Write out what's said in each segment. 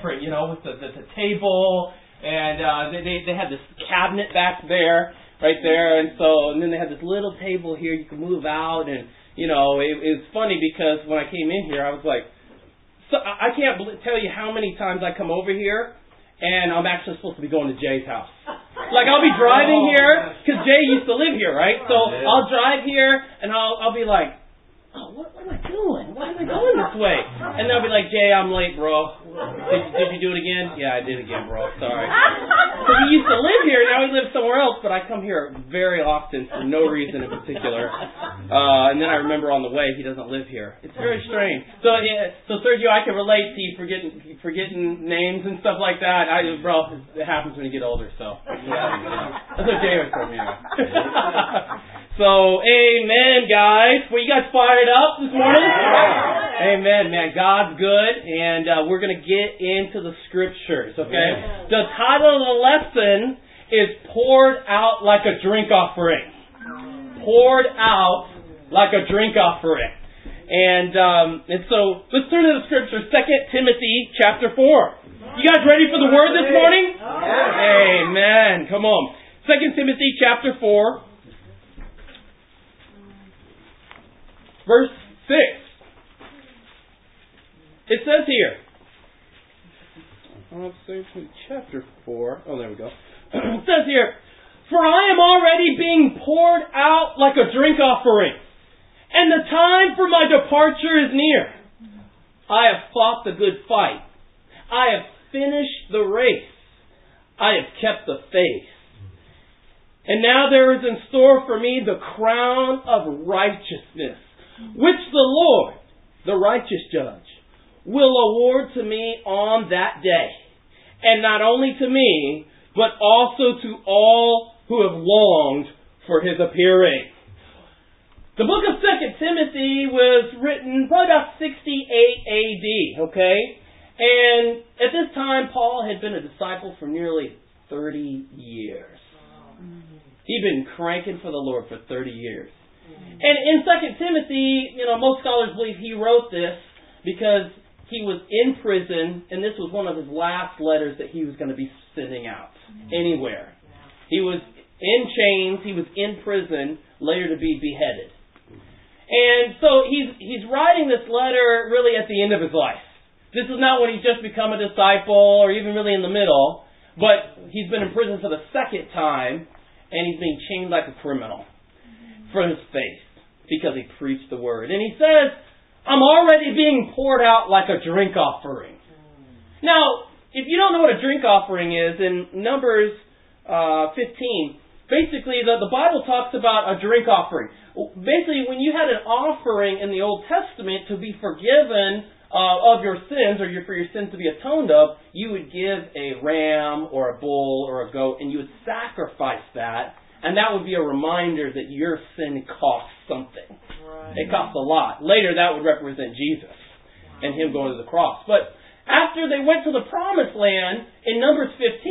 different, with the table, and they had this cabinet back there, right there, and then they had this little table here you can move out, and it was funny because when I came in here, I was like, so I can't tell you how many times I come over here, and I'm actually supposed to be going to Jay's house. Like, I'll be driving here, because Jay used to live here, right? So I'll drive here, and I'll be like, oh, what am I doing? Why am I going this way? And they'll be like, Jay, I'm late, bro. Did you do it again? Yeah, I did again, bro. Sorry. So he used to live here, now he lives somewhere else, but I come here very often for no reason in particular. And then I remember on the way, he doesn't live here. It's very strange. So Sergio, I can relate to you forgetting names and stuff like that. Bro, it happens when you get older, so. That's what Jay was telling me. So, amen, guys. Well, you guys fired up this morning? Amen, man. God's good, and we're going to get into the Scriptures, okay? The title of the lesson is Poured Out Like a Drink Offering. Poured out like a drink offering. And so, let's turn to the Scriptures, 2 Timothy chapter 4. You guys ready for the Word this morning? Amen. Come on. 2 Timothy chapter 4. Verse 6. It says here. Let's say chapter 4. Oh, there we go. It says here, for I am already being poured out like a drink offering, and the time for my departure is near. I have fought the good fight. I have finished the race. I have kept the faith. And now there is in store for me the crown of righteousness, which the Lord, the righteous judge, will award to me on that day. And not only to me, but also to all who have longed for His appearing. The book of 2 Timothy was written probably about 68 AD, okay? And at this time, Paul had been a disciple for nearly 30 years. He'd been cranking for the Lord for 30 years. And in 2 Timothy, most scholars believe he wrote this because he was in prison, and this was one of his last letters that he was going to be sending out anywhere. He was in chains, he was in prison, later to be beheaded. And so he's writing this letter really at the end of his life. This is not when he's just become a disciple or even really in the middle, but he's been in prison for the second time, and he's being chained like a criminal for his faith because he preached the Word. And he says, I'm already being poured out like a drink offering. Now, if you don't know what a drink offering is, in Numbers 15, basically the Bible talks about a drink offering. Basically, when you had an offering in the Old Testament to be forgiven of your sins, or for your sins to be atoned of, you would give a ram or a bull or a goat, and you would sacrifice that, and that would be a reminder that your sin cost something. Right. It cost a lot. Later, that would represent Jesus and Him going to the cross. But after they went to the Promised Land, in Numbers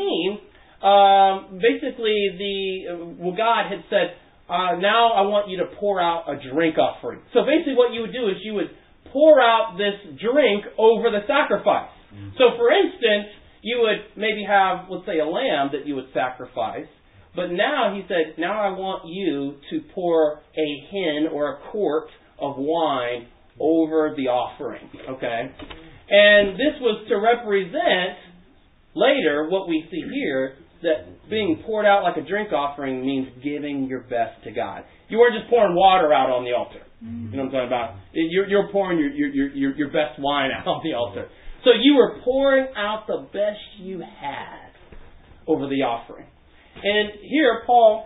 15, basically God had said, now I want you to pour out a drink offering. So basically what you would do is you would pour out this drink over the sacrifice. So for instance, you would maybe have, let's say, a lamb that you would sacrifice. But now, he said, now I want you to pour a hin or a quart of wine over the offering. Okay? And this was to represent, later, what we see here, that being poured out like a drink offering means giving your best to God. You weren't just pouring water out on the altar. You know what I'm talking about? You're pouring your best wine out on the altar. So you were pouring out the best you had over the offering. And here Paul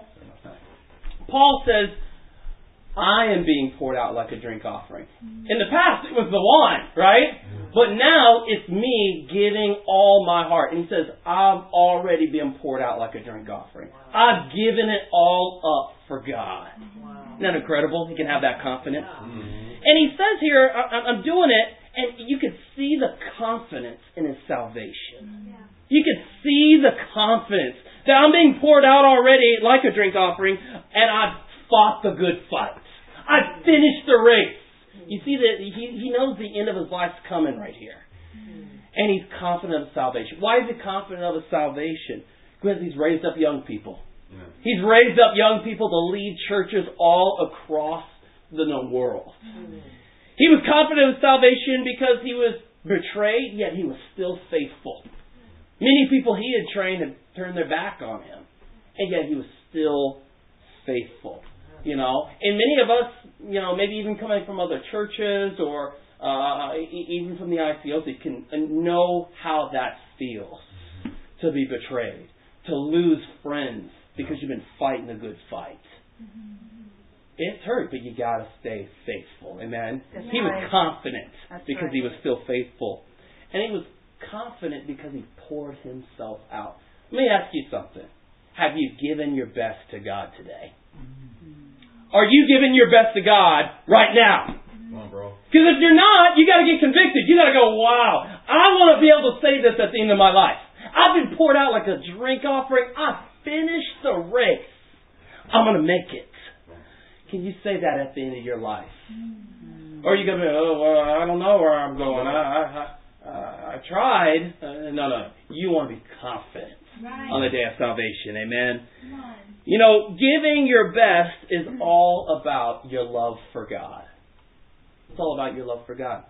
says, I am being poured out like a drink offering. In the past it was the wine, right? But now it's me giving all my heart. And he says, I've already been poured out like a drink offering. I've given it all up for God. Isn't that incredible? He can have that confidence. And he says here, I'm doing it, and you can see the confidence in his salvation. You can see the confidence that I'm being poured out already like a drink offering, and I've fought the good fight. I've finished the race. You see that he knows the end of his life's coming right here. And he's confident of salvation. Why is he confident of his salvation? Because he's raised up young people. Yeah. He's raised up young people to lead churches all across the known world. Mm-hmm. He was confident of salvation because he was betrayed, yet he was still faithful. Many people he had trained had turned their back on him, and yet he was still faithful. You know, and many of us, you know, maybe even coming from other churches or even from the ICOs, you can know how that feels to be betrayed, to lose friends because you've been fighting a good fight. It's hurt, but you got to stay faithful. Amen. That's he was confident because he was still faithful, and he was confident because he poured himself out. Let me ask you something: have you given your best to God today? Are you giving your best to God right now? Come on, bro. Because if you're not, you got to get convicted. You got to go, wow, I want to be able to say this at the end of my life. I've been poured out like a drink offering. I finished the race. I'm going to make it. Can you say that at the end of your life? Or are you going to be, oh, well, I don't know where I'm going. I tried. No. You want to be confident on the day of salvation. Amen. You know, giving your best is all about your love for God. It's all about your love for God.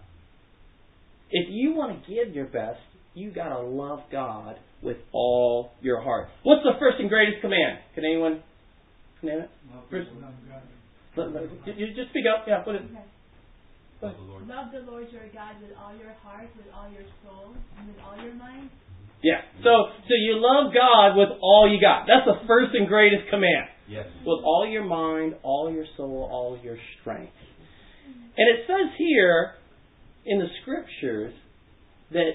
If you want to give your best, you got to love God with all your heart. What's the first and greatest command? Can anyone name it? First, you just speak up. Yeah, put it. Okay. Love the Lord your God with all your heart, with all your soul, and with all your mind. Yeah. So you love God with all you got. That's the first and greatest command. Yes. With all your mind, all your soul, all your strength. And it says here in the Scriptures that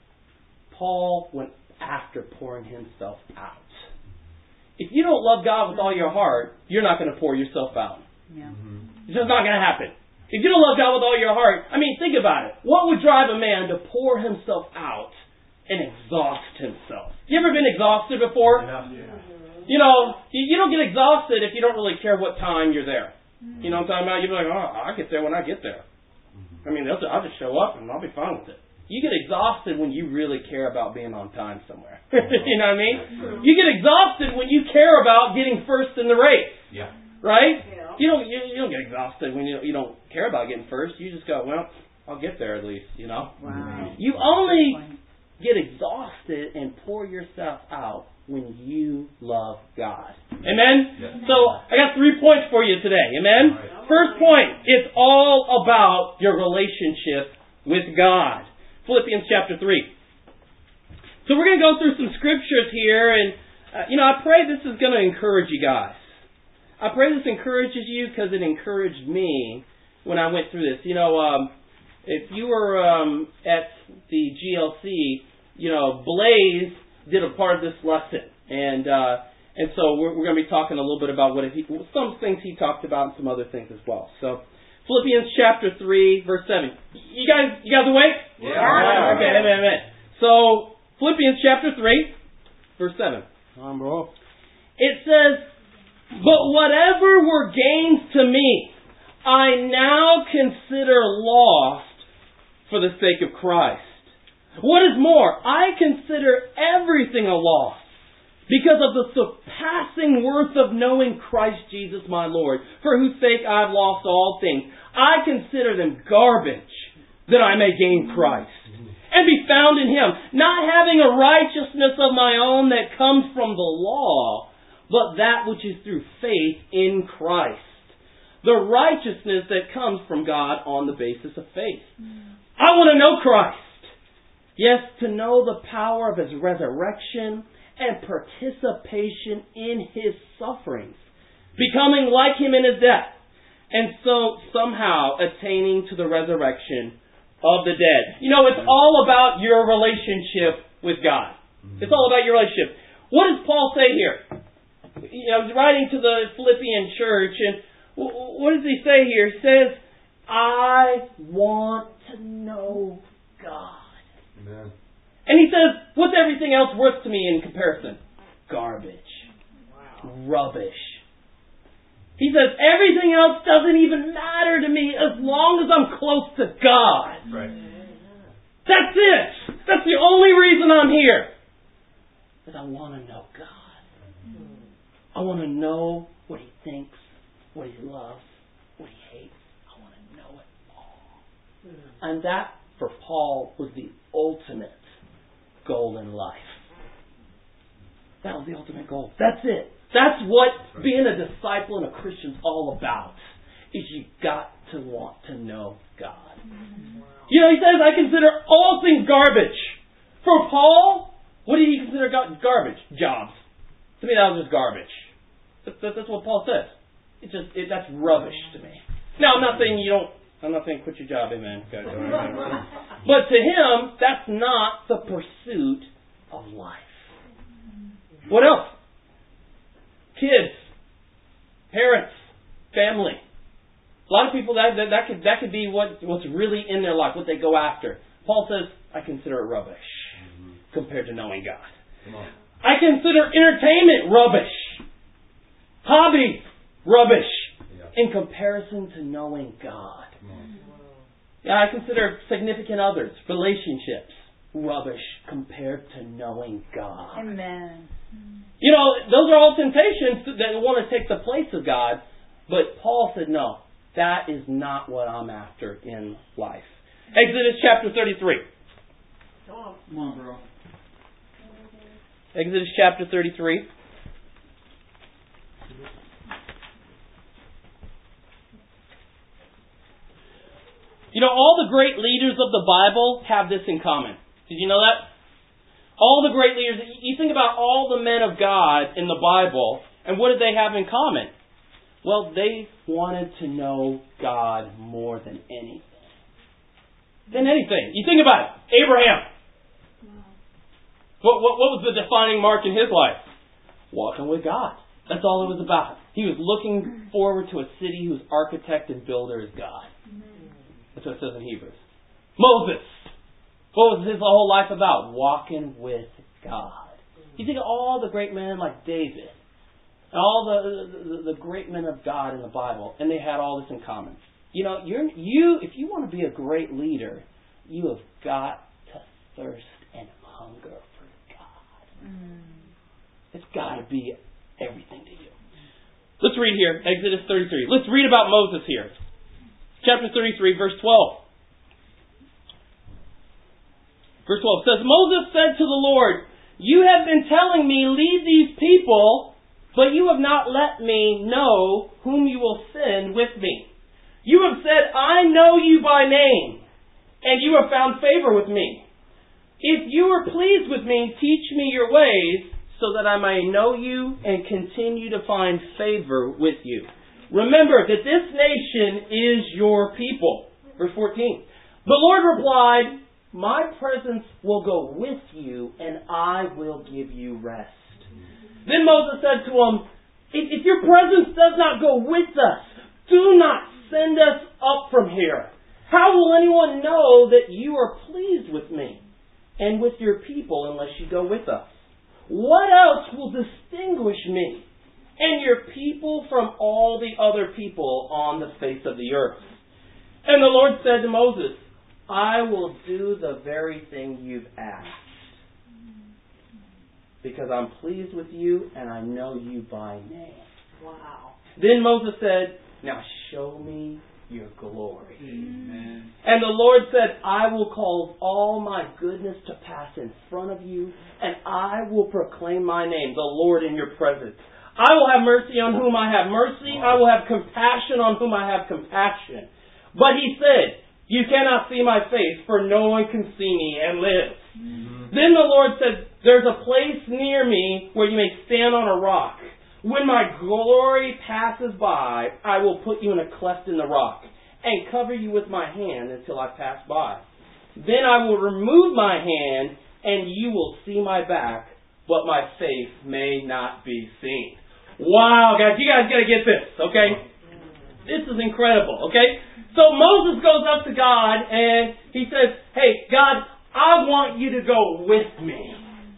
Paul went after pouring himself out. If you don't love God with all your heart, you're not going to pour yourself out. Yeah. It's just not going to happen. If you don't love God with all your heart, I mean, think about it. What would drive a man to pour himself out and exhaust himself? You ever been exhausted before? Yeah. You know, you don't get exhausted if you don't really care what time you're there. You know what I'm talking about? You're like, oh, I'll get there when I get there. I mean, I'll just show up and I'll be fine with it. You get exhausted when you really care about being on time somewhere. You know what I mean? You get exhausted when you care about getting first in the race. Yeah. Right? Yeah. You don't get exhausted when you don't care about getting first. You just go, well, I'll get there at least, you know? Wow. You only get exhausted and pour yourself out when you love God. Amen? Yes. So, I got 3 points for you today. Amen? Right. First point, it's all about your relationship with God. Philippians chapter 3. So we're going to go through some scriptures here, and I pray this is going to encourage you guys. I pray this encourages you because it encouraged me when I went through this. You know, if you were at the GLC, Blaze did a part of this lesson, and so we're going to be talking a little bit about some things he talked about and some other things as well. So Philippians chapter 3, verse 7. You guys awake? Yeah. Okay, amen. So Philippians chapter 3, verse 7. Come on, bro. It says, "But whatever were gains to me, I now consider lost for the sake of Christ. What is more, I consider everything a loss because of the surpassing worth of knowing Christ Jesus my Lord, for whose sake I have lost all things. I consider them garbage, that I may gain Christ and be found in Him, not having a righteousness of my own that comes from the law, but that which is through faith in Christ, the righteousness that comes from God on the basis of faith. I want to know Christ. Yes, to know the power of His resurrection and participation in His sufferings, becoming like Him in His death, and so somehow attaining to the resurrection of the dead." It's all about your relationship with God. It's all about your relationship. What does Paul say here? He's writing to the Philippian church, and what does he say here? He says, I want to know God. Amen. And he says, what's everything else worth to me in comparison? Garbage. Wow. Rubbish. He says, everything else doesn't even matter to me as long as I'm close to God. Right. That's it. That's the only reason I'm here. Is I want to know God. I want to know what He thinks, what He loves, what He hates. I want to know it all. And that, for Paul, was the ultimate goal in life. That was the ultimate goal. That's it. That's what being a disciple and a Christian's all about. Is you got to want to know God. You know, he says, I consider all things garbage. For Paul, what did he consider garbage? Jobs. To me, that was just garbage. That's what Paul says. That's rubbish to me. Now, I'm not saying quit your job, amen. But to him, that's not the pursuit of life. What else? Kids, parents, family. A lot of people that could be what's really in their life, what they go after. Paul says, I consider it rubbish compared to knowing God. I consider entertainment rubbish. Hobbies rubbish in comparison to knowing God. Yeah, I consider significant others, relationships, rubbish compared to knowing God. Amen. You know, those are all temptations that want to take the place of God. But Paul said, no, that is not what I'm after in life. Exodus chapter 33. Come on, bro. Exodus chapter 33. You know, all the great leaders of the Bible have this in common. Did you know that? All the great leaders, you think about all the men of God in the Bible, and what did they have in common? Well, they wanted to know God more than anything. You think about it. Abraham. What was the defining mark in his life? Walking with God. That's all it was about. He was looking forward to a city whose architect and builder is God. That's what it says in Hebrews. Moses. What was his whole life about? Walking with God. You think of all the great men like David, and all the great men of God in the Bible, and they had all this in common. You know, if you want to be a great leader, you have got to thirst and hunger for God. It's got to be everything to you. Let's read here, Exodus 33. Let's read about Moses here. Chapter 33, verse 12. Verse 12 says, Moses said to the Lord, you have been telling me, lead these people, but you have not let me know whom you will send with me. You have said, I know you by name, and you have found favor with me. If you are pleased with me, teach me your ways, so that I may know you and continue to find favor with you. Remember that this nation is your people. Verse 14. The Lord replied, my presence will go with you, and I will give you rest. Then Moses said to him, if your presence does not go with us, do not send us up from here. How will anyone know that you are pleased with me and with your people unless you go with us? What else will distinguish me and your people from all the other people on the face of the earth? And the Lord said to Moses, I will do the very thing you've asked, because I'm pleased with you and I know you by name. Wow. Then Moses said, now show me your glory. Amen. And the Lord said, I will cause all my goodness to pass in front of you, and I will proclaim my name, the Lord, in your presence. I will have mercy on whom I have mercy. I will have compassion on whom I have compassion. But he said, you cannot see my face, for no one can see me and live. Then the Lord said, there's a place near me where you may stand on a rock. When my glory passes by, I will put you in a cleft in the rock and cover you with my hand until I pass by. Then I will remove my hand and you will see my back, but my face may not be seen. Wow, guys, you guys got to get this, okay? This is incredible, okay? So Moses goes up to God and he says, hey, God, I want you to go with me.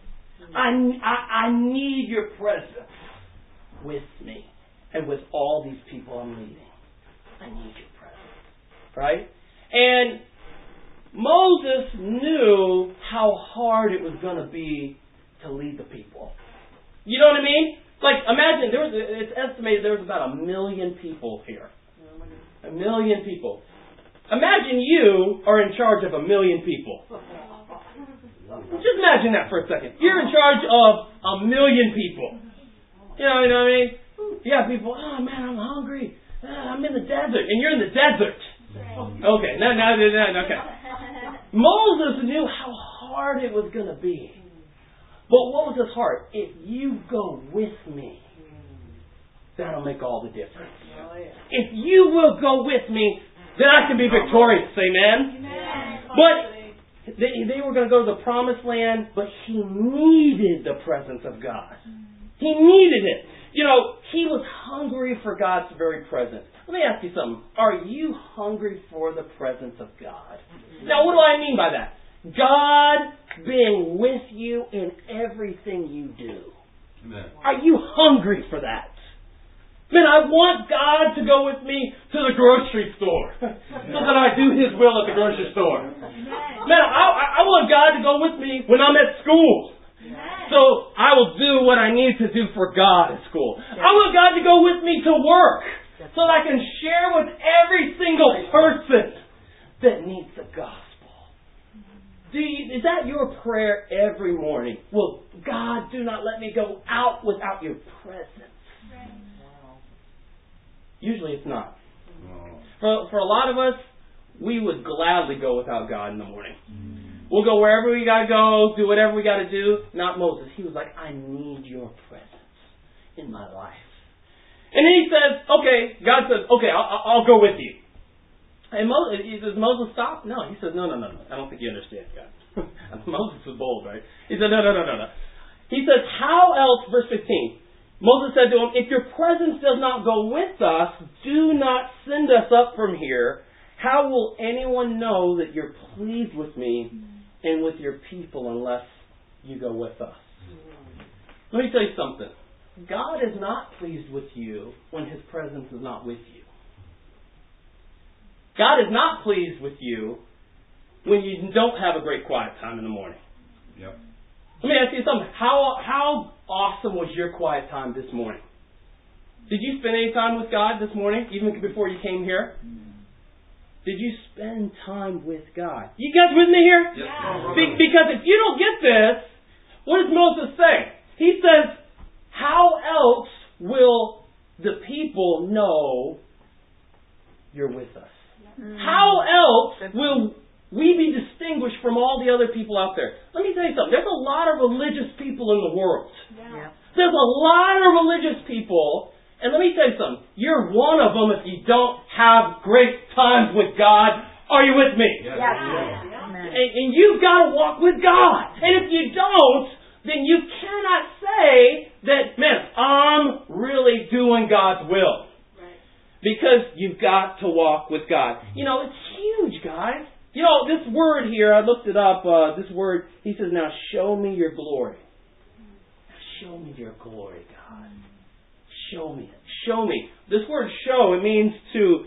I need your presence with me and with all these people I'm leading. I need your presence. Right? And Moses knew how hard it was going to be to lead the people. You know what I mean? Like, imagine, it's estimated there was about 1 million people here. 1 million people. Imagine you are in charge of 1 million people. Just imagine that for a second. You're in charge of 1 million people. You know what I mean? You got people, oh man, I'm hungry. I'm in the desert. And you're in the desert. Okay, no, okay. Moses knew how hard it was going to be. But what was his heart? If you go with me, that'll make all the difference. If you will go with me, then I can be victorious. Amen? But they were going to go to the promised land, but he needed the presence of God. He needed it. You know, he was hungry for God's very presence. Let me ask you something. Are you hungry for the presence of God? Now, what do I mean by that? God being with you in everything you do. Amen. Are you hungry for that? Man, I want God to go with me to the grocery store so that I do His will at the grocery store. Man, I want God to go with me when I'm at school. So I will do what I need to do for God at school. I want God to go with me to work so that I can share with every single person that needs the gospel. Is that your prayer every morning? Well, God, do not let me go out without your presence. Usually it's not. For a lot of us, we would gladly go without God in the morning. We'll go wherever we got to go, do whatever we got to do. Not Moses. He was like, I need your presence in my life. And then he says, okay, God says, okay, I'll go with you. And he says, Moses, stop? No. He says, no. I don't think you understand, God. Moses was bold, right? He said, no. He says, how else, verse 15, Moses said to him, if your presence does not go with us, do not send us up from here. How will anyone know that you're pleased with me and with your people unless you go with us? Let me tell you something. God is not pleased with you when His presence is not with you. God is not pleased with you when you don't have a great quiet time in the morning. Yep. Let me ask you something. How awesome was your quiet time this morning? Did you spend any time with God this morning, even before you came here? Did you spend time with God? You guys with me here? Yes. Because if you don't get this, what does Moses say? He says, how else will the people know you're with us? How else will we be distinguished from all the other people out there? Let me tell you something. There's a lot of religious people in the world. Yeah. There's a lot of religious people. And let me tell you something. You're one of them if you don't have great times with God. Are you with me? Yes. And you've got to walk with God. And if you don't, then you cannot say that, man, I'm really doing God's will. Because you've got to walk with God. You know, it's huge, guys. You know, this word here, I looked it up, this word, he says, now show me your glory. Show me your glory, God. Show me it. Show me. This word show, it means to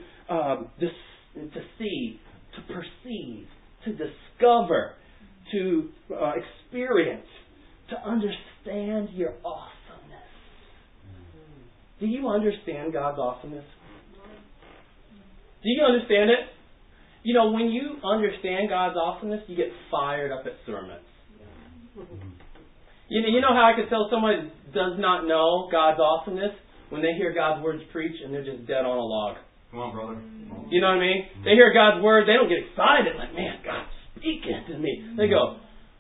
see, to perceive, to discover, to experience, to understand your awesomeness. Do you understand God's awesomeness? Do you understand it? You know, when you understand God's awesomeness, you get fired up at sermons. You know how I could tell someone does not know God's awesomeness? When they hear God's words preached and they're just dead on a log. Come on, brother. You know what I mean? They hear God's word, they don't get excited. Like, man, God's speaking to me. They go,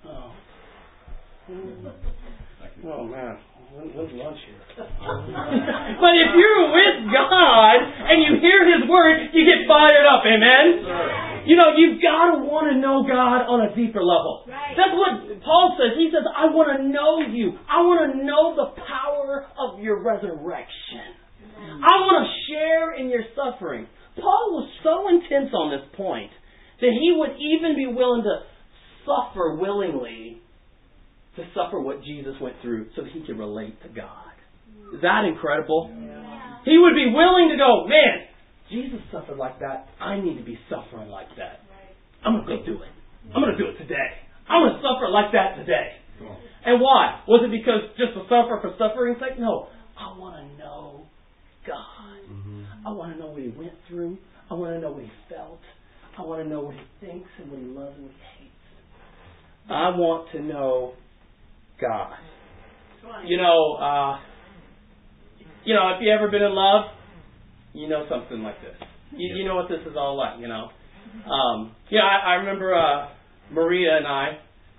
oh man, when's lunch here? But if you're with God and you hear His word, you get fired up. Amen? You know, you've got to want to know God on a deeper level. Right. That's what Paul says. He says, I want to know you. I want to know the power of your resurrection. I want to share in your suffering. Paul was so intense on this point that he would even be willing to suffer willingly to suffer what Jesus went through so that he could relate to God. Is that incredible? Yeah. He would be willing to go, man, Jesus suffered like that. I need to be suffering like that. I'm going to go do it. I'm going to do it today. I'm going to suffer like that today. And why? Was it because just to suffer for suffering's sake? No. I want to know God. I want to know what He went through. I want to know what He felt. I want to know what He thinks and what He loves and what He hates. I want to know God. You know, if you ever been in love, you know something like this. You know what this is all like, you know. I remember Maria and I,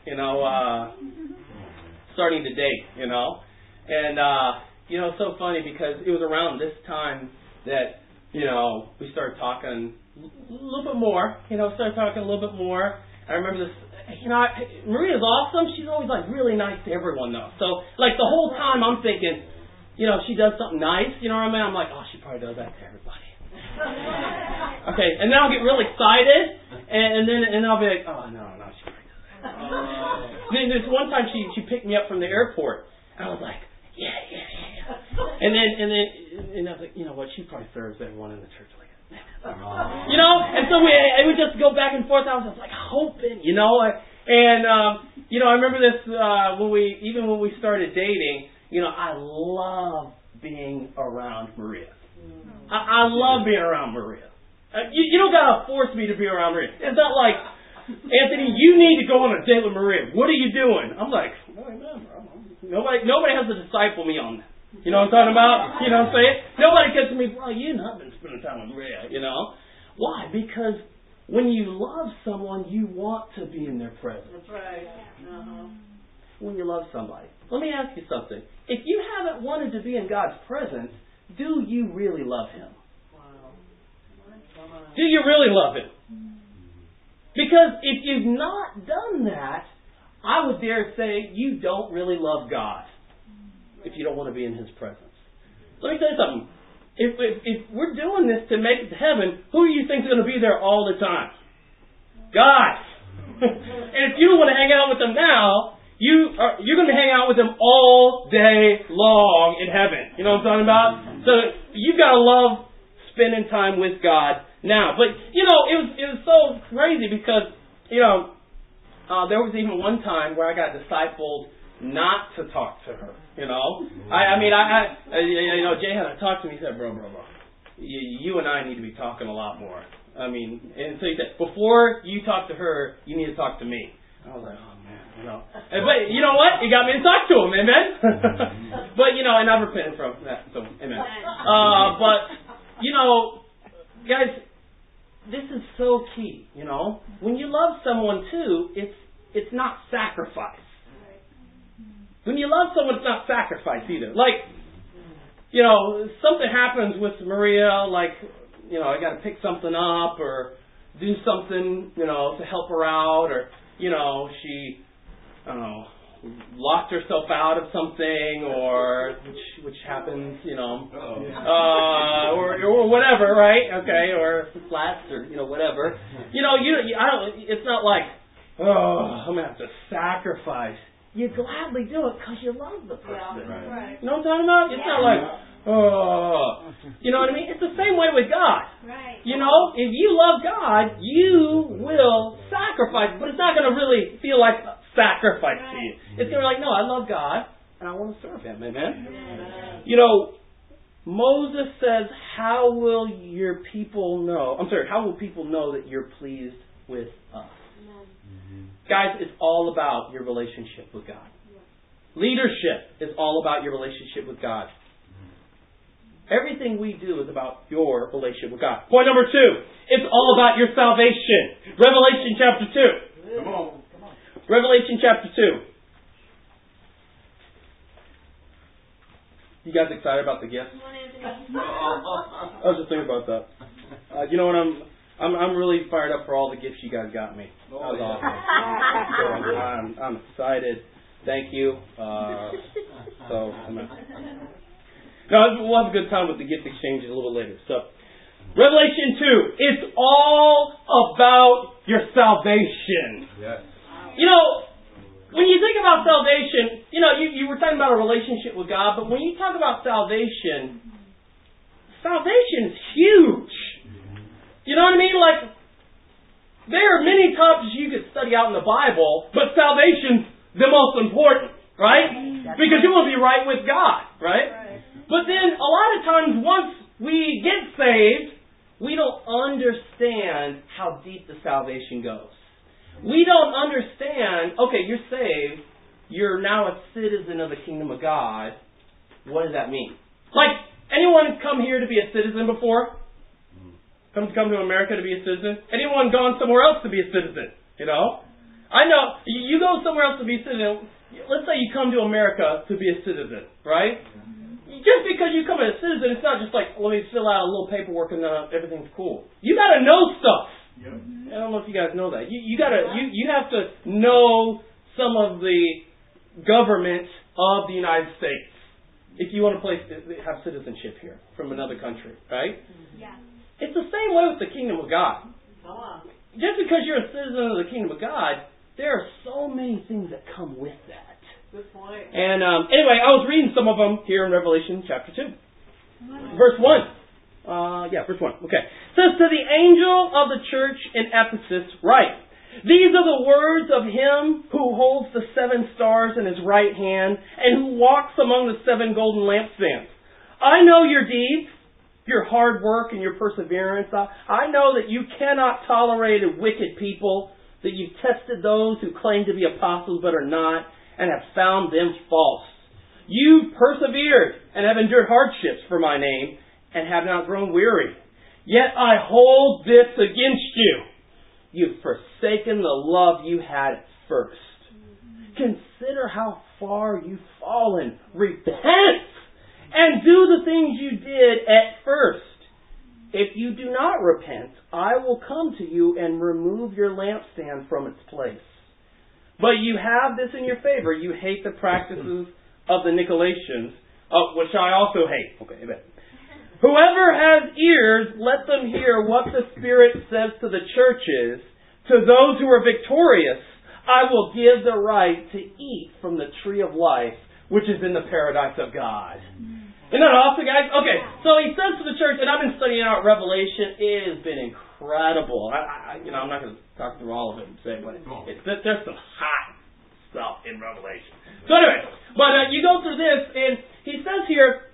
starting to date, and it's so funny because it was around this time that, we started talking a little bit more, I remember this, Maria's awesome. She's always like really nice to everyone though. So like the whole time I'm thinking, she does something nice, you know what I mean? I'm like, oh, she probably does that to everybody. Okay, and then I'll get real excited, and I'll be like, oh, no, she probably does that. Then there's one time she picked me up from the airport, and I was like, yeah. And then I was like, you know what? She probably serves everyone in the church like that. And so it would just go back and forth. I was just like hoping, I remember this when we started dating. I love being around Maria. I love being around Maria. You don't gotta force me to be around Maria. It's not like, Anthony, you need to go on a date with Maria. What are you doing? I'm like, nobody has to disciple me on that. You know what I'm talking about? You know what I'm saying? Nobody gets to me, bro, you've not been spending time with Maria, Why? Because when you love someone, you want to be in their presence. That's right. When you love somebody. Let me ask you something. If you haven't wanted to be in God's presence, do you really love Him? Wow. Do you really love Him? Because if you've not done that, I would dare say you don't really love God. If you don't want to be in His presence. Let me tell you something. If we're doing this to make it to heaven, who do you think is going to be there all the time? God. And if you don't want to hang out with Him now, you're going to be hanging out with Him all day long in heaven. You know what I'm talking about? So you've got to love spending time with God now. But, it was so crazy because, there was even one time where I got discipled not to talk to her. Jay had to talk to me. He said, bro, you and I need to be talking a lot more. And so he said, before you talk to her, you need to talk to me. I was like, oh man, But you know what? It got me to talk to him, amen? But, and I've repented from that, so amen. Guys, this is so key, When you love someone too, it's not sacrifice. When you love someone, it's not sacrifice either. Like, something happens with Maria, like, I got to pick something up or do something, to help her out, or, she, locked herself out of something, or which happens, or whatever, right? Okay, or flats, or whatever. It's not like, I'm gonna have to sacrifice. You gladly do it because you love the person. Yeah, right. You know what I'm talking about? It's not like, you know what I mean? It's the same way with God. Right. If you love God, you will sacrifice, but it's not going to really feel like a sacrifice to you. It's going to be like, no, I love God, and I want to serve Him. Amen? Moses says, how will people know that you're pleased with us? Guys, it's all about your relationship with God. Leadership is all about your relationship with God. Everything we do is about your relationship with God. Point number 2. It's all about your salvation. Revelation chapter 2. Come on. Revelation chapter 2. You guys excited about the gifts? I was just thinking about that. You know what? I'm really fired up for all the gifts you guys got me. That was awesome. I'm excited. Thank you. We'll have a good time with the gift exchanges a little later. So, Revelation 2. It's all about your salvation. Yes. When you think about salvation, you were talking about a relationship with God, but when you talk about salvation is huge. You know what I mean? Like, there are many topics you could study out in the Bible, but salvation's the most important, right? Because you will be right with God, right? But then a lot of times once we get saved, we don't understand how deep the salvation goes. We don't understand, okay, you're saved, you're now a citizen of the kingdom of God. What does that mean? Like, anyone come here to be a citizen before? Come to America to be a citizen? Anyone gone somewhere else to be a citizen? You know? I know, you go somewhere else to be a citizen. Let's say you come to America to be a citizen, right? Just because you come as a citizen, it's not just like, let me fill out a little paperwork and everything's cool. You got to know stuff. Yep. I don't know if you guys know that. You have to know some of the government of the United States if you want to have citizenship here from another country, right? Yeah. It's the same way with the kingdom of God. Just because you're a citizen of the kingdom of God, there are so many things that come with that. Good point. And anyway, I was reading some of them here in Revelation chapter 2. Verse 1. Verse 1. Okay. It says, to the angel of the church in Ephesus, write, these are the words of him who holds the 7 stars in his right hand and who walks among the 7 golden lampstands. I know your deeds, your hard work and your perseverance. I know that you cannot tolerate a wicked people, that you've tested those who claim to be apostles but are not, and have found them false. You've persevered and have endured hardships for my name, and have not grown weary. Yet I hold this against you. You've forsaken the love you had at first. Consider how far you've fallen. Repent! And do the things you did at first. If you do not repent, I will come to you and remove your lampstand from its place. But you have this in your favor. You hate the practices of the Nicolaitans, which I also hate. Okay, amen. Whoever has ears, let them hear what the Spirit says to the churches. To those who are victorious, I will give the right to eat from the tree of life, which is in the paradise of God. Isn't that awesome, guys? Okay, so he says to the church, and I've been studying out Revelation. It has been incredible. I'm not going to talk through all of it and say, but there's some hot stuff in Revelation. So anyway, but you go through this, and he says here,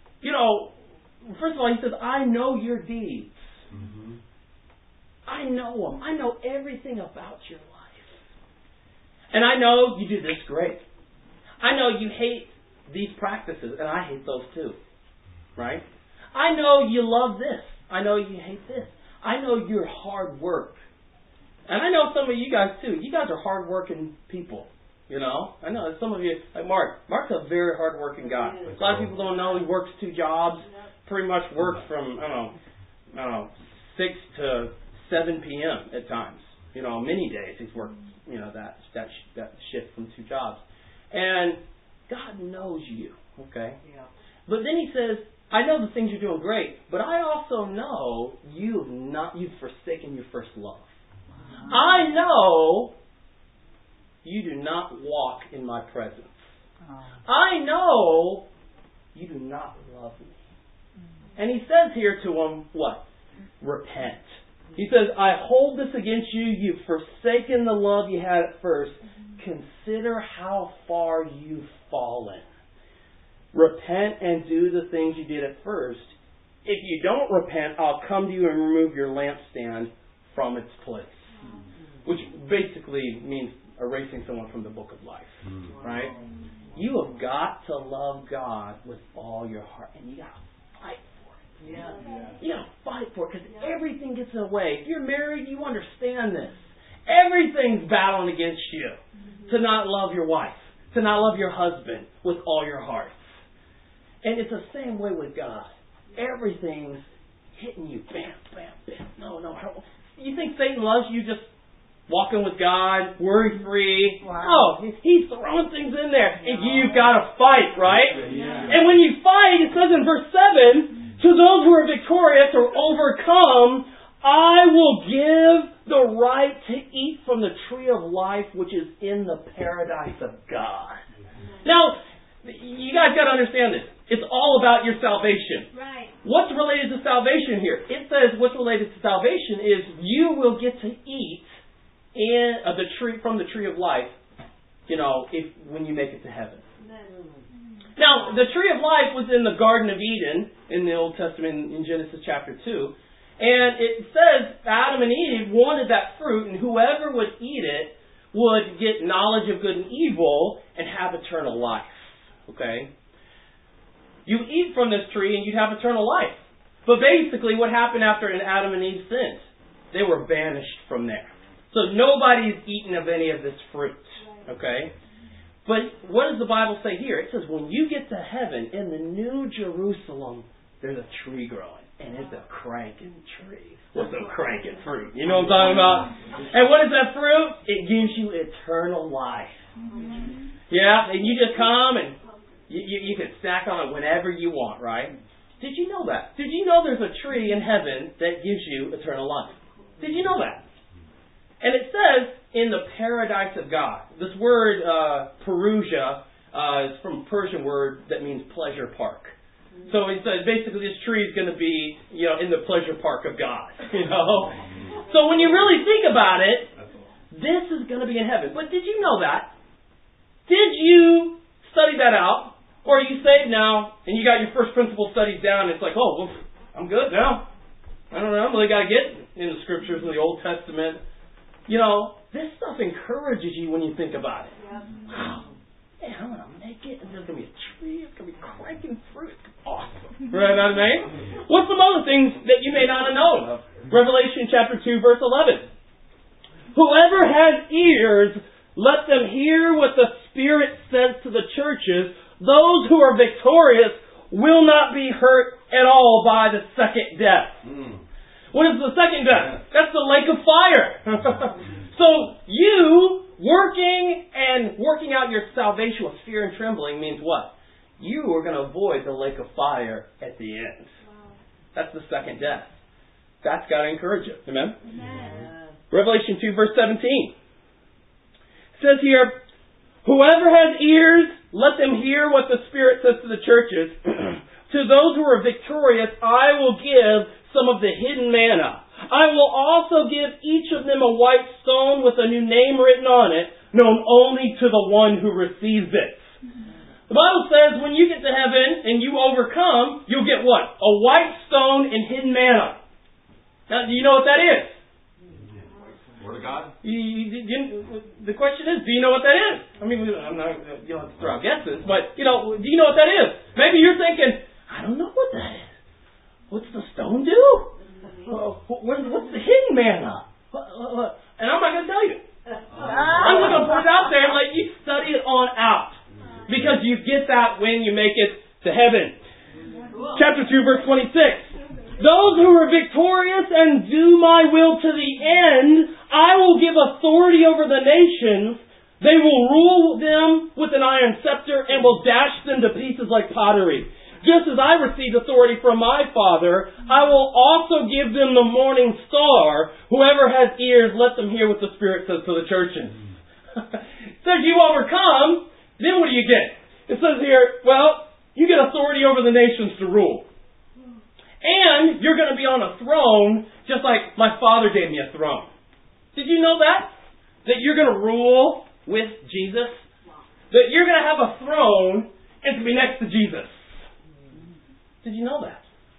first of all, he says, I know your deeds. Mm-hmm. I know them. I know everything about your life. And I know you do this great. I know you hate these practices, and I hate those too. Right? I know you love this. I know you hate this. I know you're hard work. And I know some of you guys too. You guys are hard-working people. I know some of you, like Mark. Mark's a very hard-working guy. A lot of people don't know he works 2 jobs. Pretty much works from, 6 to 7 p.m. at times. Many days he's worked, that shift from 2 jobs. And God knows you, okay? Yeah. But then he says, I know the things you're doing great, but I also know you've forsaken your first love. Uh-huh. I know you do not walk in my presence. Uh-huh. I know you do not love me. Mm-hmm. And he says here to him, what? Repent. He says, I hold this against you. You've forsaken the love you had at first. Consider how far you've fallen. Repent and do the things you did at first. If you don't repent, I'll come to you and remove your lampstand from its place. Which basically means erasing someone from the book of life. Right? You have got to love God with all your heart. And you got to fight for it. Yeah. You got to fight for it because everything gets in the way. If you're married, you understand this. Everything's battling against you to not love your wife, to not love your husband with all your heart. And it's the same way with God. Everything's hitting you. Bam, bam, bam. No. You think Satan loves you just walking with God, worry-free? Wow. No, he's throwing things in there. And you've got to fight, right? Yeah. And when you fight, it says in verse 7, to those who are victorious or overcome, I will give the right to eat from the tree of life which is in the paradise of God. Now, you guys got to understand this. It's all about your salvation. Right. What's related to salvation here? It says what's related to salvation is you will get to eat from the tree of life, when you make it to heaven. Now, the tree of life was in the Garden of Eden in the Old Testament in Genesis chapter 2. And it says Adam and Eve wanted that fruit, and whoever would eat it would get knowledge of good and evil and have eternal life. Okay? You eat from this tree and you'd have eternal life. But basically what happened after Adam and Eve sinned? They were banished from there. So nobody's eaten of any of this fruit. Okay? But what does the Bible say here? It says when you get to heaven, in the New Jerusalem, there's a tree growing. And it's a cranking tree with some cranking fruit. You know what I'm talking about? And what is that fruit? It gives you eternal life. Yeah? And you just come and you can snack on it whenever you want, right? Did you know that? Did you know there's a tree in heaven that gives you eternal life? Did you know that? And it says in the paradise of God. This word, Perusia, is from a Persian word that means pleasure park. So it says basically this tree is going to be, in the pleasure park of God. So when you really think about it, this is going to be in heaven. But did you know that? Did you study that out? Or are you saved now and you got your first principle studies down and it's like, oh, well, I'm good now. I don't know. I really got to get in the scriptures in the Old Testament. This stuff encourages you when you think about it. Wow. Hey, I'm going to make it, and there's going to be a tree, it's going to be cranking fruit. It's awesome. Right, what I mean? What's some other things that you may not have known? Revelation chapter 2, verse 11. Whoever has ears, let them hear what the Spirit says to the churches. Those who are victorious will not be hurt at all by the second death. What is the second death? That's the lake of fire. So you working out your salvation with fear and trembling means what? You are going to avoid the lake of fire at the end. Wow. That's the second death. That's got to encourage you. Amen? Amen. Revelation 2 verse 17. It says here, whoever has ears, let them hear what the Spirit says to the churches. To those who are victorious, I will give some of the hidden manna. I will also give each of them a white stone with a new name written on it, known only to the one who receives it. The Bible says when you get to heaven and you overcome, you'll get what? A white stone and hidden manna. Now, do you know what that is? Word of God? The question is, do you know what that is? I mean, I'm not, you don't have to throw out guesses, but, do you know what that is? Maybe you're thinking, I don't know what that is. What's the stone do? What's the hidden manna? And I'm not going to tell you. I'm just going to put it out there and let you study it on out. Because you get that when you make it to heaven. Chapter 2, verse 26. Those who are victorious and do my will to the end, I will give authority over the nations. They will rule them with an iron scepter and will dash them to pieces like pottery. Just as I received authority from my Father, I will also give them the morning star. Whoever has ears, let them hear what the Spirit says to the churches. It says you overcome, then what do you get? It says here, you get authority over the nations to rule. And you're going to be on a throne, just like my Father gave me a throne. Did you know that? That you're going to rule with Jesus? That you're going to have a throne and to be next to Jesus. Did you know that?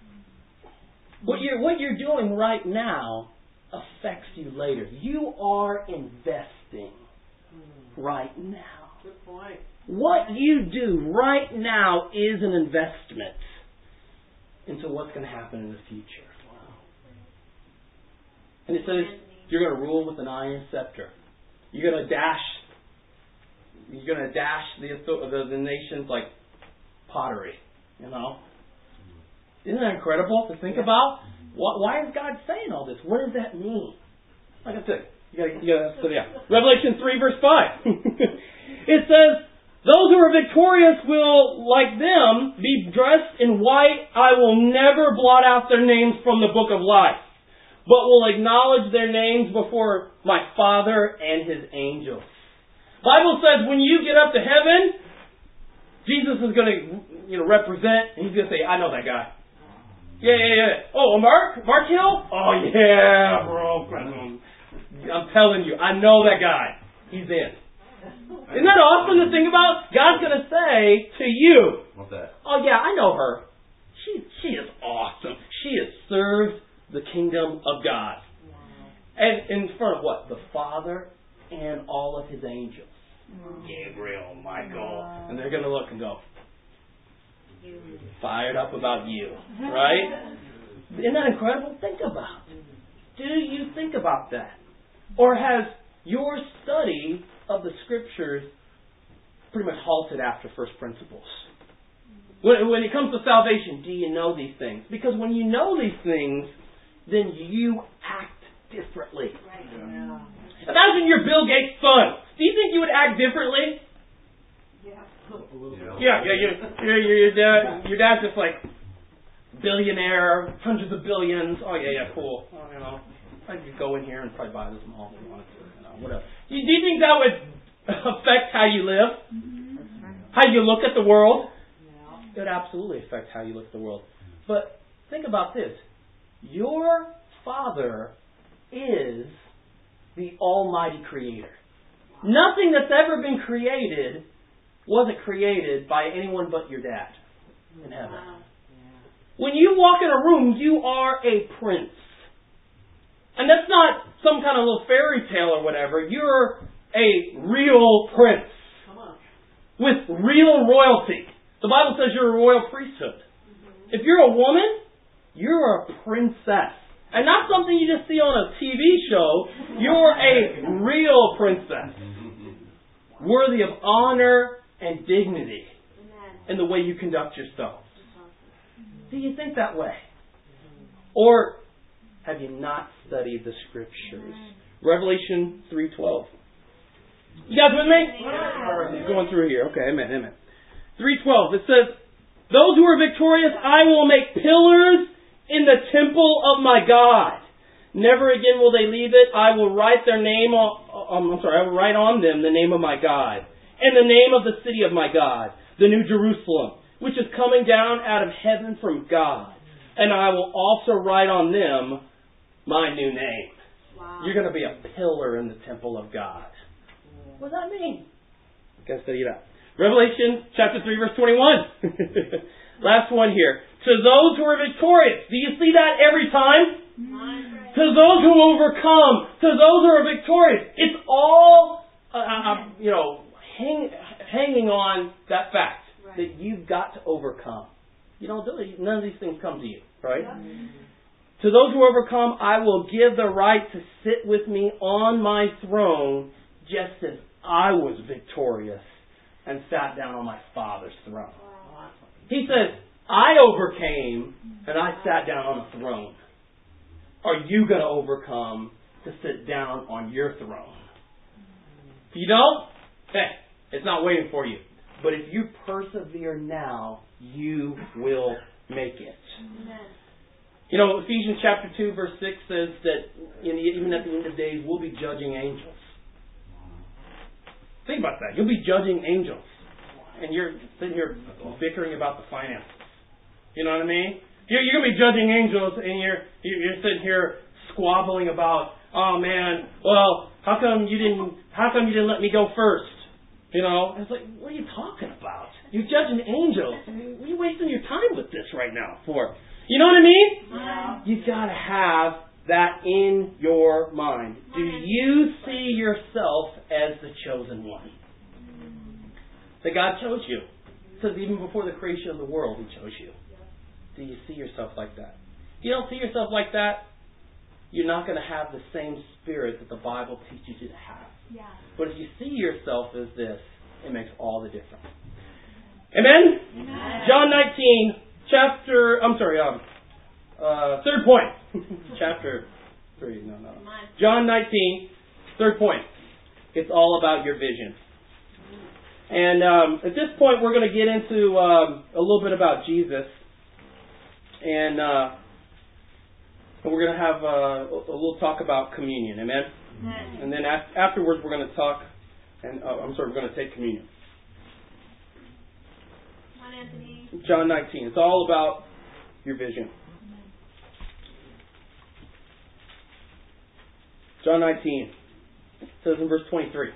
What you're doing right now affects you later. You are investing right now. Good point. What you do right now is an investment into what's going to happen in the future. Wow. And it says you're going to rule with an iron scepter. You're going to dash the nations like pottery. Isn't that incredible to think about? Why is God saying all this? What does that mean? Like I said, you got to study out. Revelation 3 verse 5. It says, those who are victorious will, like them, be dressed in white. I will never blot out their names from the book of life, but will acknowledge their names before my Father and His angels. Bible says when you get up to heaven, Jesus is going to represent, and He's going to say, I know that guy. Yeah. Oh, Mark Hill? Oh, yeah, bro. I'm telling you, I know that guy. He's in. Isn't that awesome to think about? God's going to say to you, What's that? oh yeah, I know her. She is awesome. She has served the kingdom of God. And in front of what? The Father and all of His angels. Gabriel, Michael. And they're going to look and go, fired up about you. Right? Isn't that incredible? Think about it. Do you think about that? Or has your study of the Scriptures pretty much halted after first principles? When it comes to salvation, do you know these things? Because when you know these things, then you act differently. Right. Yeah. Imagine you're Bill Gates' son. Do you think you would act differently? Yeah. Your dad's just like billionaire, hundreds of billions. Oh yeah, cool. Oh, you know, I could go in here and probably buy this mall if I wanted to. You know, whatever. Do you think that would affect how you live? How you look at the world? It would absolutely affect how you look at the world. But think about this. Your Father is the Almighty Creator. Nothing that's ever been created wasn't created by anyone but your dad in heaven. When you walk in a room, you are a prince. And that's not some kind of little fairy tale or whatever. You're a real prince with real royalty. The Bible says you're a royal priesthood. If you're a woman, you're a princess. And not something you just see on a TV show. You're a real princess. Worthy of honor and dignity in the way you conduct yourself. Do you think that way? Or have you not studied the Scriptures? Revelation 3:12. You guys with me? Going through here. Okay, amen. 3:12. It says, those who are victorious, I will make pillars in the temple of my God. Never again will they leave it. I will write their name I will write on them the name of my God, and the name of the city of my God, the New Jerusalem, which is coming down out of heaven from God. And I will also write on them my new name. Wow. You're going to be a pillar in the temple of God. What does that mean? You got to study it out. Revelation chapter 3 verse 21. Last one here. To those who are victorious. Do you see that every time? To those who overcome. To those who are victorious. It's all, hanging on that fact that you've got to overcome. You don't do it. None of these things come to you, right? To those who overcome, I will give the right to sit with me on my throne, just as I was victorious and sat down on my Father's throne. He says, I overcame and I sat down on the throne. Are you going to overcome to sit down on your throne? If you don't, it's not waiting for you. But if you persevere now, you will make it. Amen. You know, Ephesians chapter 2 verse 6 says that even at the end of days, we'll be judging angels. Think about that. You'll be judging angels. And you're sitting here bickering about the finances. You know what I mean? You're going to be judging angels and you're sitting here squabbling about, oh man, well, how come you didn't let me go first? You know, it's like, what are you talking about? You're judging angels. What are you wasting your time with this right now for? You know what I mean? Yeah. You've got to have that in your mind. Do you see yourself as the chosen one? That God chose you. It says even before the creation of the world, He chose you. Do you see yourself like that? If you don't see yourself like that, you're not going to have the same spirit that the Bible teaches you to have. Yeah. But if you see yourself as this, it makes all the difference. Amen? Amen. John 19, third point. Chapter 3, no. John 19, third point. It's all about your vision. And at this point, we're going to get into a little bit about Jesus. And we're going to have a little talk about communion. Amen? Amen. And then afterwards, we're going to talk, we're going to take communion. Come on, Anthony. John 19. It's all about your vision. John 19. It says in verse 23.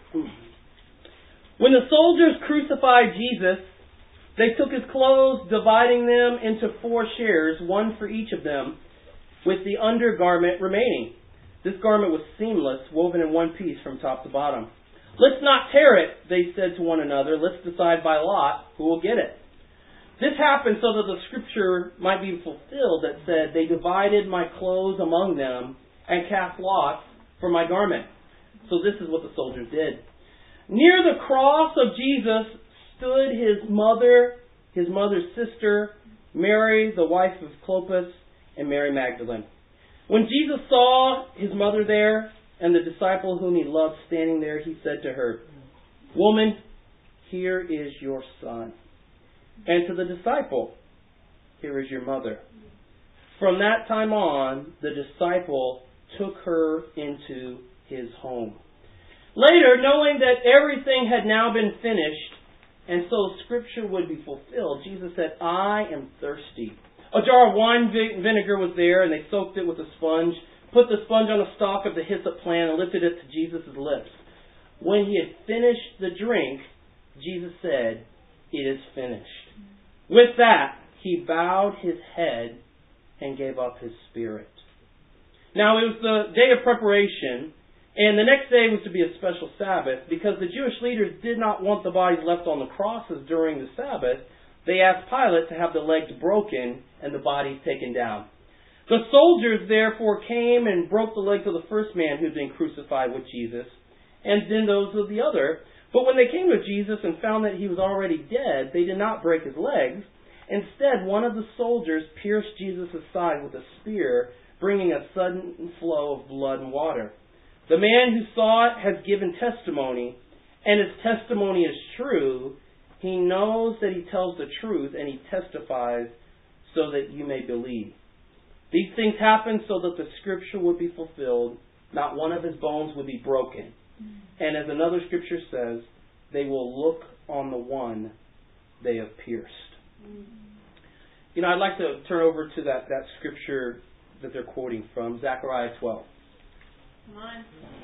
When the soldiers crucified Jesus, they took his clothes, dividing them into 4 shares, one for each of them, with the undergarment remaining. This garment was seamless, woven in one piece from top to bottom. Let's not tear it, they said to one another. Let's decide by lot who will get it. This happened so that the scripture might be fulfilled that said, they divided my clothes among them and cast lots for my garment. So this is what the soldiers did. Near the cross of Jesus stood his mother's sister, Mary, the wife of Clopas, and Mary Magdalene. When Jesus saw his mother there and the disciple whom he loved standing there, he said to her, Woman, here is your son. And to the disciple, here is your mother. From that time on, the disciple took her into his home. Later, knowing that everything had now been finished, and so Scripture would be fulfilled, Jesus said, I am thirsty. A jar of wine vinegar was there, and they soaked it with a sponge, put the sponge on a stalk of the hyssop plant, and lifted it to Jesus' lips. When he had finished the drink, Jesus said, It is finished. With that, he bowed his head and gave up his spirit. Now, it was the day of preparation, and the next day was to be a special Sabbath, because the Jewish leaders did not want the bodies left on the crosses during the Sabbath. They asked Pilate to have the legs broken and the bodies taken down. The soldiers therefore came and broke the legs of the first man who had been crucified with Jesus, and then those of the other. But when they came to Jesus and found that he was already dead, they did not break his legs. Instead, one of the soldiers pierced Jesus' side with a spear, bringing a sudden flow of blood and water. The man who saw it has given testimony, and his testimony is true. He knows that he tells the truth, and he testifies so that you may believe. These things happened so that the scripture would be fulfilled. Not one of his bones would be broken. And as another scripture says, they will look on the one they have pierced. You know, I'd like to turn over to that scripture that they're quoting from, Zechariah 12. Come on.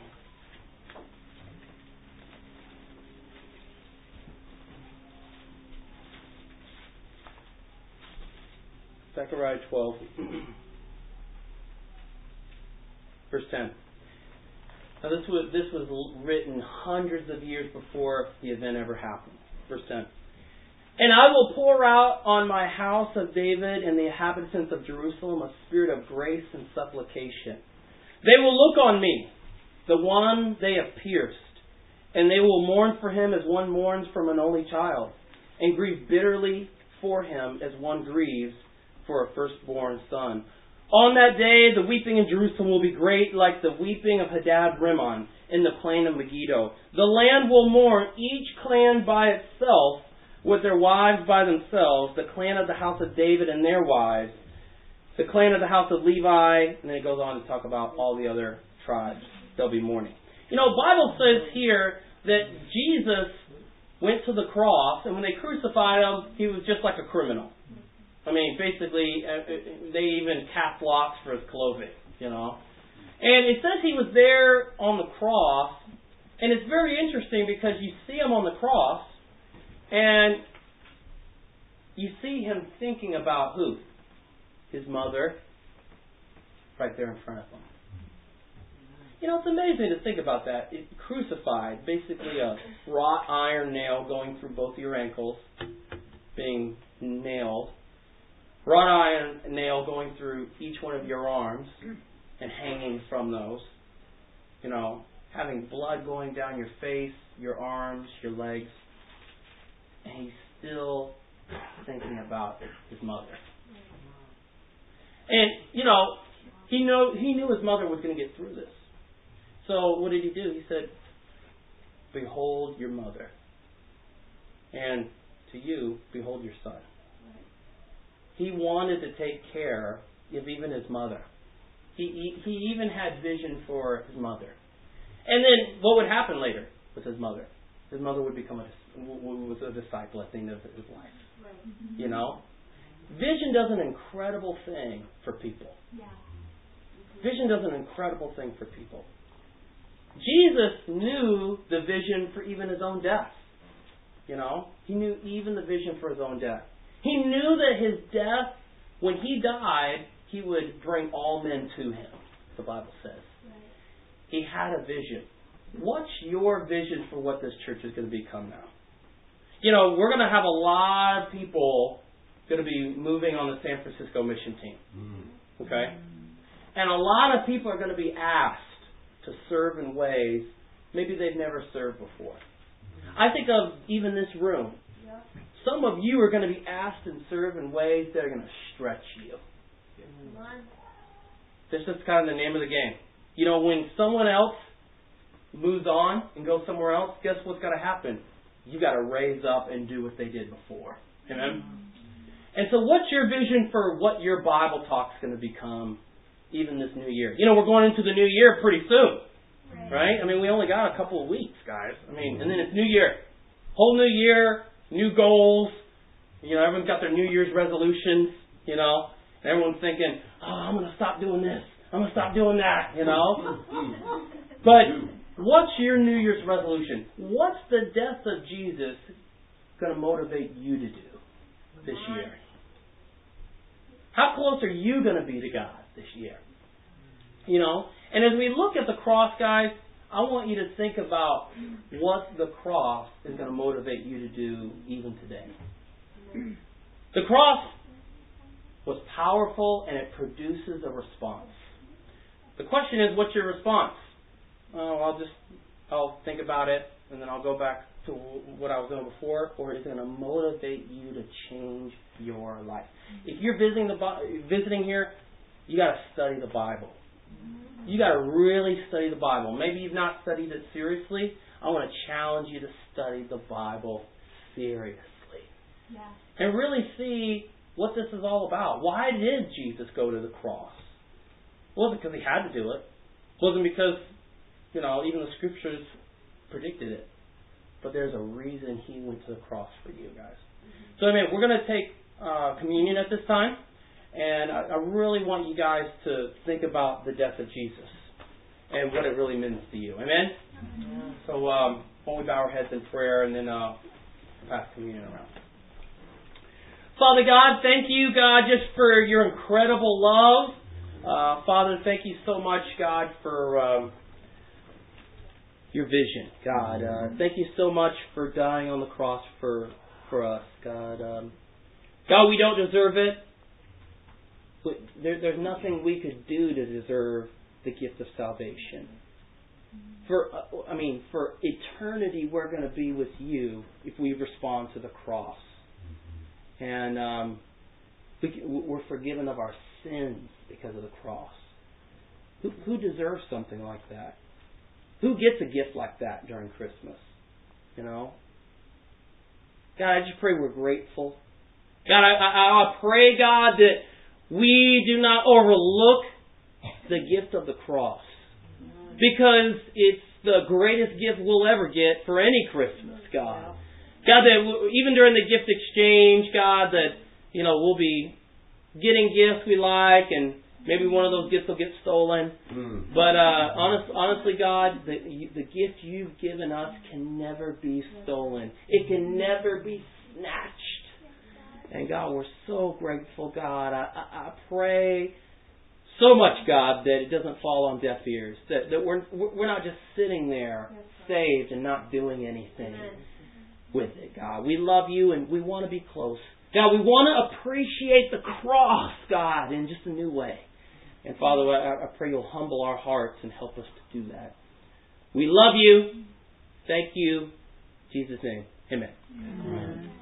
Zechariah 12, verse 10. Now this was written hundreds of years before the event ever happened. Verse 10. And I will pour out on my house of David and the inhabitants of Jerusalem a spirit of grace and supplication. They will look on me, the one they have pierced, and they will mourn for him as one mourns from an only child, and grieve bitterly for him as one grieves for a firstborn son. On that day, the weeping in Jerusalem will be great, like the weeping of Hadad Rimmon in the plain of Megiddo. The land will mourn, each clan by itself, with their wives by themselves, the clan of the house of David and their wives, the clan of the house of Levi, and then it goes on to talk about all the other tribes. They'll be mourning. You know, the Bible says here that Jesus went to the cross, and when they crucified him, he was just like a criminal. I mean, basically, they even cast lots for his clothing, you know. And it says he was there on the cross, and it's very interesting because you see him on the cross, and you see him thinking about who? His mother, right there in front of him. You know, it's amazing to think about that. Crucified, basically a wrought iron nail going through both of your ankles, being nailed. Wrought iron nail going through each one of your arms and hanging from those. You know, having blood going down your face, your arms, your legs. And he's still thinking about his mother. And, you know, he knew his mother was going to get through this. So what did he do? He said, behold your mother. And to you, behold your son. He wanted to take care of even his mother. He even had vision for his mother. And then what would happen later with his mother? His mother would become was a disciple at the end of his life. Right. You know? Vision does an incredible thing for people. Yeah. Vision does an incredible thing for people. Jesus knew the vision for even his own death. He knew even the vision for his own death. He knew that his death, when he died, he would bring all men to him, the Bible says. He had a vision. What's your vision for what this church is going to become now? We're going to have a lot of people going to be moving on the San Francisco mission team. Okay? And a lot of people are going to be asked to serve in ways maybe they've never served before. I think of even this room. Some of you are going to be asked and serve in ways that are going to stretch you. This is kind of the name of the game. When someone else moves on and goes somewhere else, guess what's got to happen? You got to raise up and do what they did before. Amen? And so what's your vision for what your Bible talk is going to become even this new year? We're going into the new year pretty soon. Right? We only got a couple of weeks, guys. And then it's New Year. Whole new year, new goals. Everyone's got their New Year's resolutions, and everyone's thinking, I'm going to stop doing this. I'm going to stop doing that, But what's your New Year's resolution? What's the death of Jesus going to motivate you to do this year? How close are you going to be to God this year? And as we look at the cross, guys, I want you to think about what the cross is going to motivate you to do even today. The cross was powerful and it produces a response. The question is, what's your response? I'll think about it and then I'll go back to what I was doing before, or is it going to motivate you to change your life? If you're visiting here, you got to study the Bible. You got to really study the Bible. Maybe you've not studied it seriously. I want to challenge you to study the Bible seriously. Yeah. And really see what this is all about. Why did Jesus go to the cross? It wasn't because he had to do it. It wasn't because, even the scriptures predicted it. But there's a reason he went to the cross for you guys. So we're going to take communion at this time. And I really want you guys to think about the death of Jesus and what it really means to you. Amen? Amen. So why don't we bow our heads in prayer and then pass communion around. Father God, thank you, God, just for your incredible love. Father, thank you so much, God, for your vision, God. Thank you so much for dying on the cross for us, God. God, we don't deserve it. There's nothing we could do to deserve the gift of salvation. For eternity, we're going to be with you if we respond to the cross. And we're forgiven of our sins because of the cross. Who deserves something like that? Who gets a gift like that during Christmas? God, I just pray we're grateful. God, I pray, God, that we do not overlook the gift of the cross, because it's the greatest gift we'll ever get for any Christmas, God. God, that even during the gift exchange, God, that, we'll be getting gifts we like, and maybe one of those gifts will get stolen. But honestly, God, the gift you've given us can never be stolen. It can never be snatched. And God, we're so grateful, God. I pray so much, God, that it doesn't fall on deaf ears. That we're not just sitting there saved and not doing anything with it, God. We love you and we want to be close. God, we want to appreciate the cross, God, in just a new way. And Father, I pray you'll humble our hearts and help us to do that. We love you. Thank you. In Jesus' name. Amen.